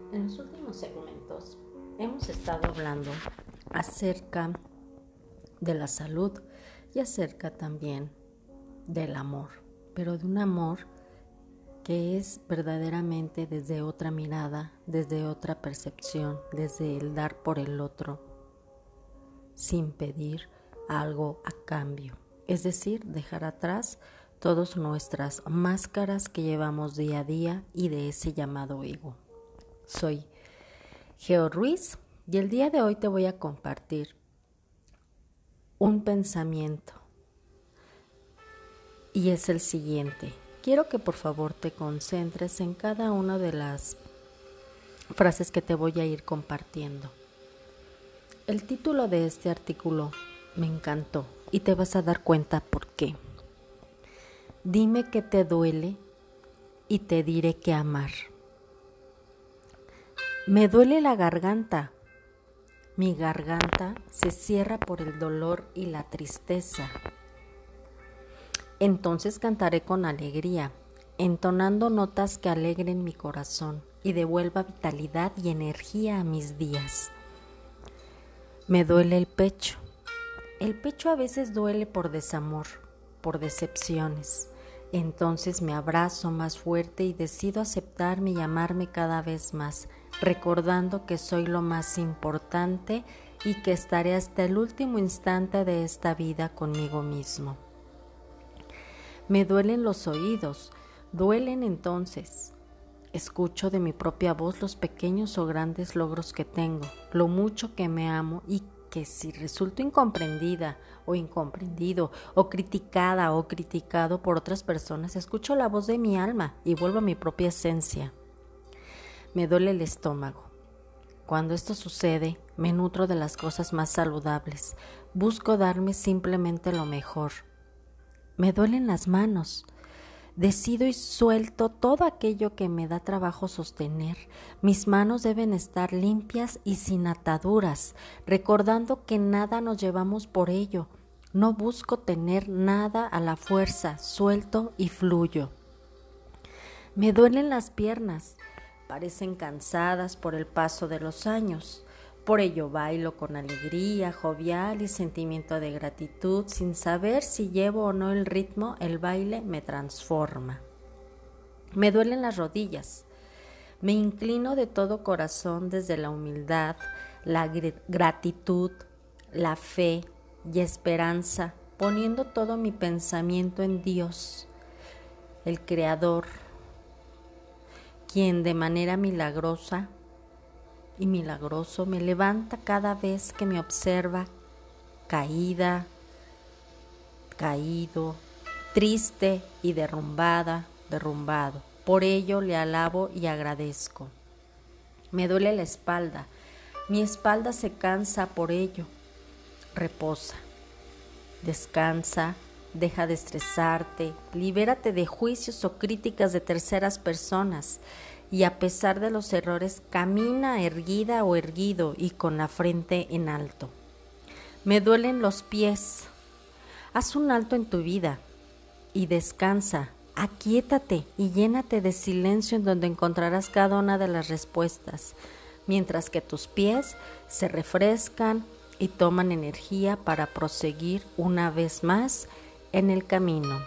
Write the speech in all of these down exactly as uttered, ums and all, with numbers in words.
En los últimos segmentos hemos estado hablando acerca de la salud y acerca también del amor, pero de un amor que es verdaderamente desde otra mirada, desde otra percepción, desde el dar por el otro, sin pedir algo a cambio. Es decir, dejar atrás todas nuestras máscaras que llevamos día a día y de ese llamado ego. Soy Geo Ruiz y el día de hoy te voy a compartir un pensamiento y es el siguiente. Quiero que por favor te concentres en cada una de las frases que te voy a ir compartiendo. El título de este artículo me encantó y te vas a dar cuenta por qué. Dime qué te duele y te diré qué amar. Me duele la garganta. Mi garganta se cierra por el dolor y la tristeza. Entonces cantaré con alegría, entonando notas que alegren mi corazón y devuelva vitalidad y energía a mis días. Me duele el pecho. El pecho a veces duele por desamor, por decepciones. Entonces me abrazo más fuerte y decido aceptarme y amarme cada vez más, recordando que soy lo más importante y que estaré hasta el último instante de esta vida conmigo mismo. Me duelen los oídos, duelen entonces. Escucho de mi propia voz los pequeños o grandes logros que tengo, lo mucho que me amo y que si resulto incomprendida o incomprendido o criticada o criticado por otras personas, escucho la voz de mi alma y vuelvo a mi propia esencia. Me duele el estómago. Cuando esto sucede, me nutro de las cosas más saludables. Busco darme simplemente lo mejor. Me duelen las manos. Decido y suelto todo aquello que me da trabajo sostener. Mis manos deben estar limpias y sin ataduras, recordando que nada nos llevamos por ello. No busco tener nada a la fuerza, suelto y fluyo. Me duelen las piernas. Parecen cansadas por el paso de los años. Por ello bailo con alegría, jovial y sentimiento de gratitud, sin saber si llevo o no el ritmo, el baile me transforma. Me duelen las rodillas. Me inclino de todo corazón desde la humildad, la gr- gratitud, la fe y esperanza, poniendo todo mi pensamiento en Dios, el Creador, quien de manera milagrosa y milagroso me levanta cada vez que me observa caída, caído, triste y derrumbada, derrumbado. Por ello le alabo y agradezco. Me duele la espalda. Mi espalda se cansa por ello. Reposa, descansa, deja de estresarte, libérate de juicios o críticas de terceras personas. Y a pesar de los errores, camina erguida o erguido y con la frente en alto. Me duelen los pies. Haz un alto en tu vida y descansa, aquíétate y llénate de silencio en donde encontrarás cada una de las respuestas, mientras que tus pies se refrescan y toman energía para proseguir una vez más en el camino.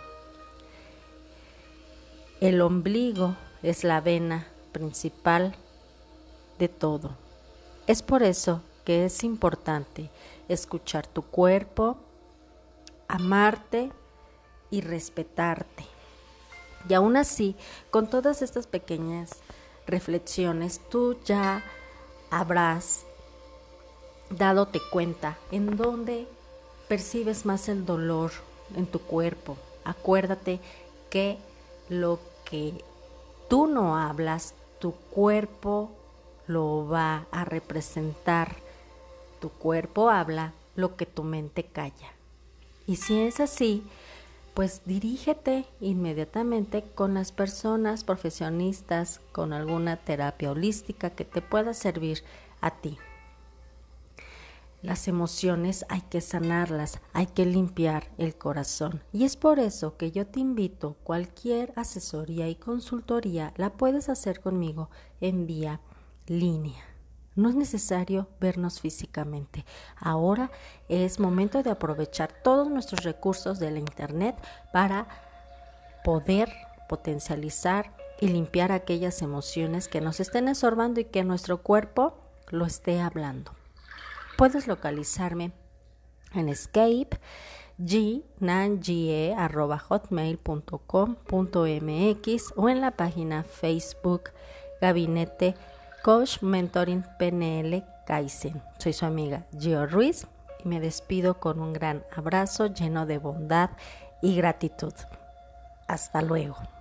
El ombligo es la vena principal de todo. Es por eso que es importante escuchar tu cuerpo, amarte y respetarte. Y aún así, con todas estas pequeñas reflexiones, tú ya habrás dadote cuenta en dónde percibes más el dolor en tu cuerpo. Acuérdate que lo que tú no hablas, tu cuerpo lo va a representar. Tu cuerpo habla lo que tu mente calla. Y si es así, pues dirígete inmediatamente con las personas profesionistas, con alguna terapia holística que te pueda servir a ti. Las emociones hay que sanarlas, hay que limpiar el corazón. Y es por eso que yo te invito, cualquier asesoría y consultoría la puedes hacer conmigo en vía línea. No es necesario vernos físicamente. Ahora es momento de aprovechar todos nuestros recursos de la internet para poder potencializar y limpiar aquellas emociones que nos estén estorbando y que nuestro cuerpo lo esté hablando. Puedes localizarme en Escape g nangie arroba hotmail punto com punto m x o en la página Facebook Gabinete Coach Mentoring P N L Kaizen. Soy su amiga Gio Ruiz y me despido con un gran abrazo lleno de bondad y gratitud. Hasta luego.